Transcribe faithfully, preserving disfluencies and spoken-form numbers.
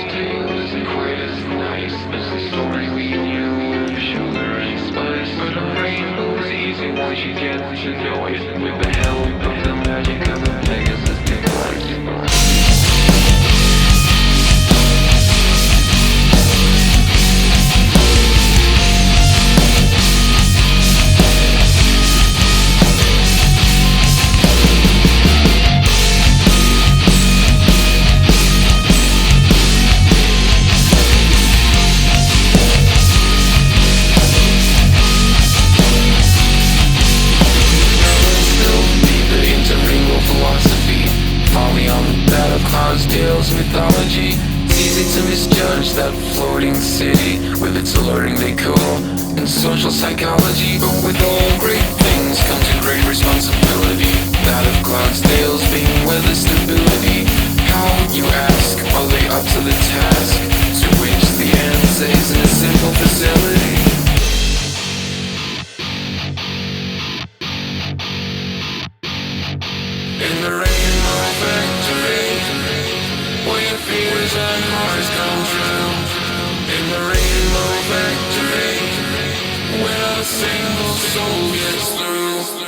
tale isn't quite as nice as the story we knew. Sugar and spice, but a rainbow is easy once you get to know it. With the help of the magic of a Pegasus device. Tales, mythology. It's easy to misjudge that floating city with its alluring decor and social psychology. But with all great things comes a great responsibility, that of Clydesdales being weather stability. How, you ask, are they up to the task? To which the answer is in a simple facility. In the Rainbow Factory, where fears and hearts come true. In the Rainbow Factory, where a single soul gets through.